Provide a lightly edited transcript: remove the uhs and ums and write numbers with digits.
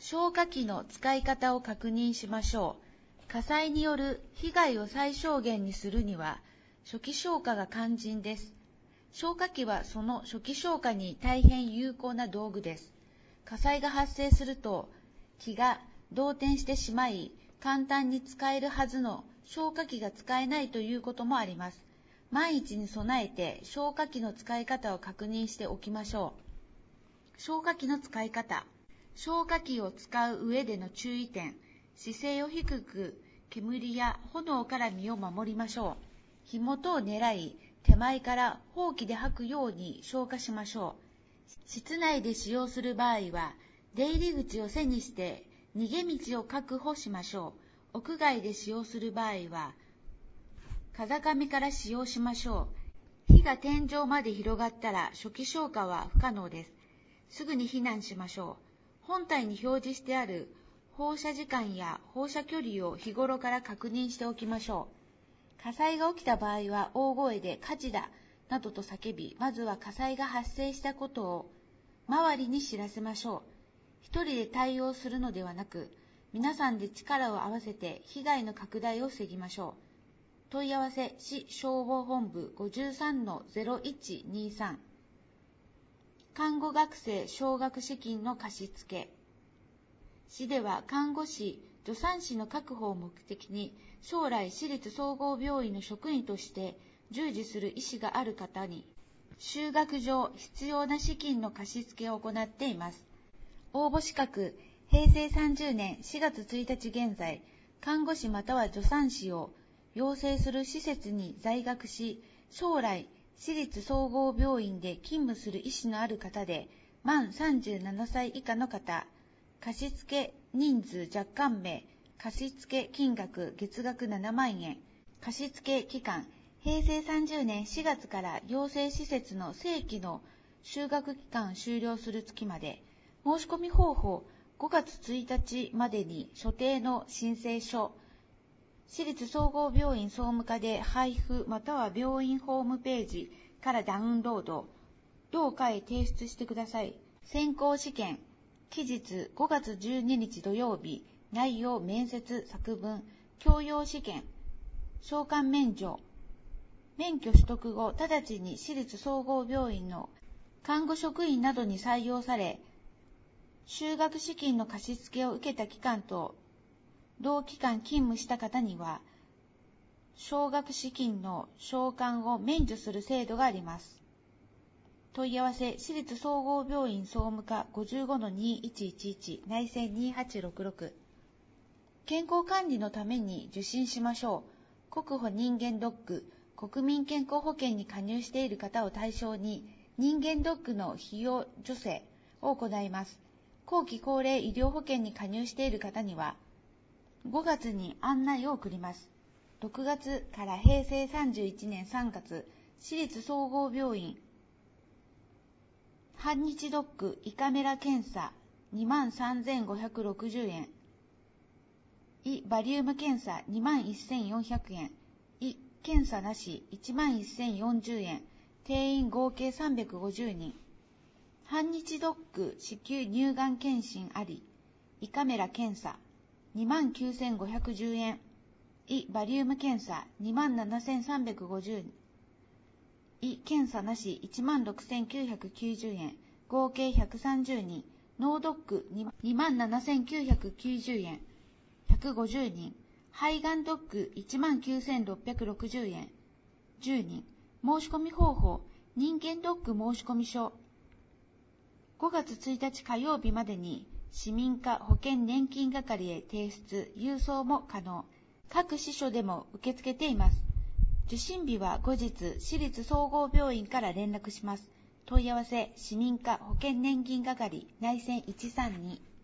消火器の使い方を確認しましょう。火災による被害を最小限にするには、初期消火が肝心です。消火器はその初期消火に大変有効な道具です。火災が発生すると、気が動転してしまい、簡単に使えるはずの消火器が使えないということもあります。万一に備えて消火器の使い方を確認しておきましょう。消火器の使い方。消火器を使う上での注意点。姿勢を低く、煙や炎から身を守りましょう。火元を狙い、手前からほうきで吐くように消火しましょう。室内で使用する場合は、出入り口を背にして逃げ道を確保しましょう。屋外で使用する場合は、風上から使用しましょう。火が天井まで広がったら初期消火は不可能です。すぐに避難しましょう。本体に表示してある放射時間や放射距離を日頃から確認しておきましょう。火災が起きた場合は大声で火事だなどと叫び、まずは火災が発生したことを周りに知らせましょう。一人で対応するのではなく、皆さんで力を合わせて被害の拡大を防ぎましょう。問い合わせ市消防本部 53-0123 看護学生奨学資金の貸付。市では看護師、助産師の確保を目的に、将来私立総合病院の職員として従事する意思がある方に、就学上必要な資金の貸付を行っています。応募資格、平成30年4月1日現在、看護師または助産師を養成する施設に在学し、将来、私立総合病院で勤務する意思のある方で、満37歳以下の方、貸付人数若干名、貸付金額月額7万円、貸付期間、平成30年4月から養成施設の正規の就学期間終了する月まで、申し込み方法、5月1日までに所定の申請書、私立総合病院総務課で配布または病院ホームページからダウンロード、同課へ提出してください。選考試験、期日5月12日土曜日、内容面接作文、教養試験、償還免除、免許取得後、直ちに私立総合病院の看護職員などに採用され、就学資金の貸付を受けた期間と同期間勤務した方には、奨学資金の償還を免除する制度があります。問い合わせ、私立総合病院総務課 55-2111 内線2866。健康管理のために受診しましょう。国保人間ドック、国民健康保険に加入している方を対象に、人間ドックの費用助成を行います。後期高齢医療保険に加入している方には、5月に案内を送ります。6月から平成31年3月、私立総合病院、半日ドック胃カメラ検査 23,560 円、胃バリウム検査 21,400 円、胃検査なし 11,040 円、定員合計350人、半日ドック子宮乳がん検診あり、胃カメラ検査29,510円、胃バリウム検査27,350円、胃検査なし16,990円、合計130人、脳ドック27,990円、150人、肺がんドック19,660円、10人、申し込み方法、人間ドック申し込み書、5月1日火曜日までに、市民課保険年金係へ提出、郵送も可能。各支所でも受け付けています。受診日は後日、私立総合病院から連絡します。問い合わせ、市民課保険年金係内線132。